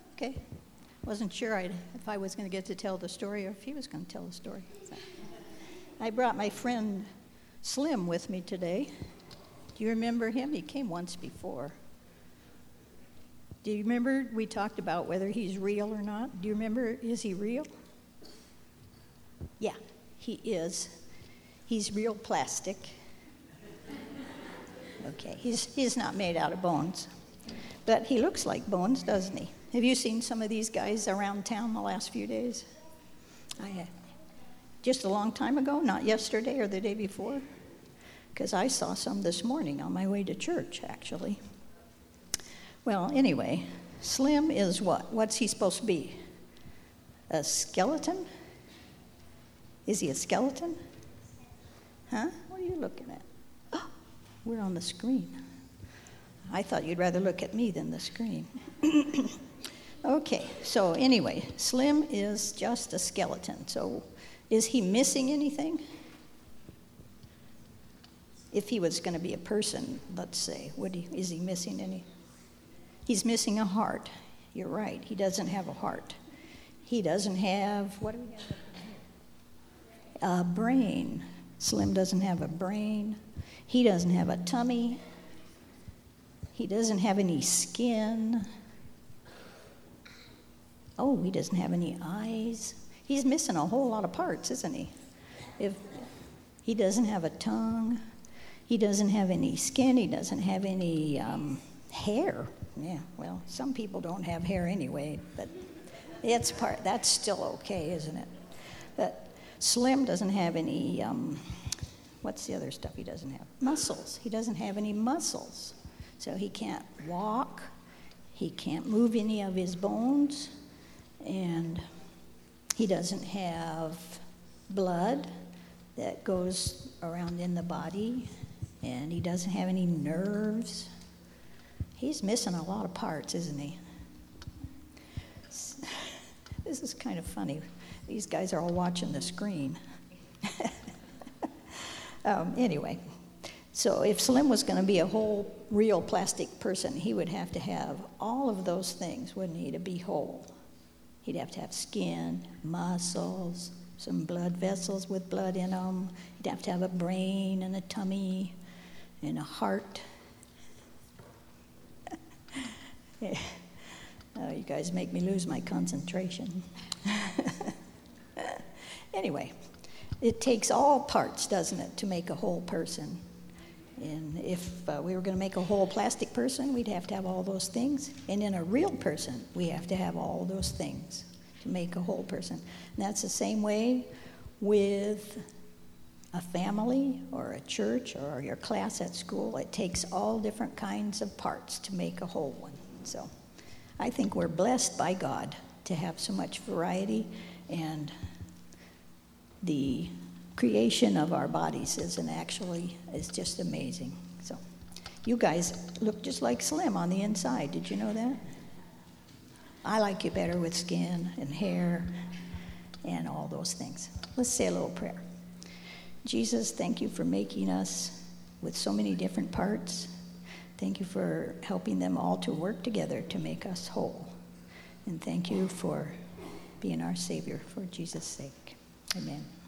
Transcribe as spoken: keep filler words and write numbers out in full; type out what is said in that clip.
Okay. Wasn't sure I'd, if I was going to get to tell the story or if he was going to tell the story. So, I brought my friend Slim with me today. Do you remember him? He came once before. Do you remember we talked about whether he's real or not? Do you remember, is he real? Yeah, he is. He's real plastic. Okay, he's, he's not made out of bones. But he looks like bones, doesn't he? Have you seen some of these guys around town the last few days? I have. Just a long time ago, not yesterday or the day before? Because I saw some this morning on my way to church, actually. Well, anyway, Slim is what? What's he supposed to be? A skeleton? Is he a skeleton? Huh? What are you looking at? Oh, we're on the screen. I thought you'd rather look at me than the screen. Okay, so anyway, Slim is just a skeleton. So is he missing anything? If he was going to be a person, let's say, would he, is he missing any? He's missing a heart. You're right. He doesn't have a heart. He doesn't have, what do we have? A brain. Slim doesn't have a brain. He doesn't have a tummy. He doesn't have any skin. Oh, he doesn't have any eyes. He's missing a whole lot of parts, isn't he? If he doesn't have a tongue. He doesn't have any skin. He doesn't have any um, hair. Yeah, well, some people don't have hair anyway, but it's part. That's still okay, isn't it? But Slim doesn't have any, um, what's the other stuff he doesn't have? Muscles. He doesn't have any muscles. So he can't walk. He can't move any of his bones. And he doesn't have blood that goes around in the body. And he doesn't have any nerves. He's missing a lot of parts, isn't he? This is kind of funny. These guys are all watching the screen. um, anyway, so if Slim was going to be a whole, real plastic person, he would have to have all of those things, wouldn't he, to be whole? He'd have to have skin, muscles, some blood vessels with blood in them. He'd have to have a brain and a tummy and a heart. Yeah. Oh, you guys make me lose my concentration. Anyway, it takes all parts, doesn't it, to make a whole person? And if uh, we were going to make a whole plastic person, we'd have to have all those things. And in a real person, we have to have all those things to make a whole person. And that's the same way with a family or a church or your class at school. It takes all different kinds of parts to make a whole one. So I think we're blessed by God to have so much variety, and the creation of our bodies isn't actually, is just amazing. So you guys look just like Slim on the inside. Did you know that? I like you better with skin and hair and all those things. Let's say a little prayer. Jesus, thank you for making us with so many different parts. Thank you for helping them all to work together to make us whole. And thank you for being our Savior, for Jesus' sake. Amen.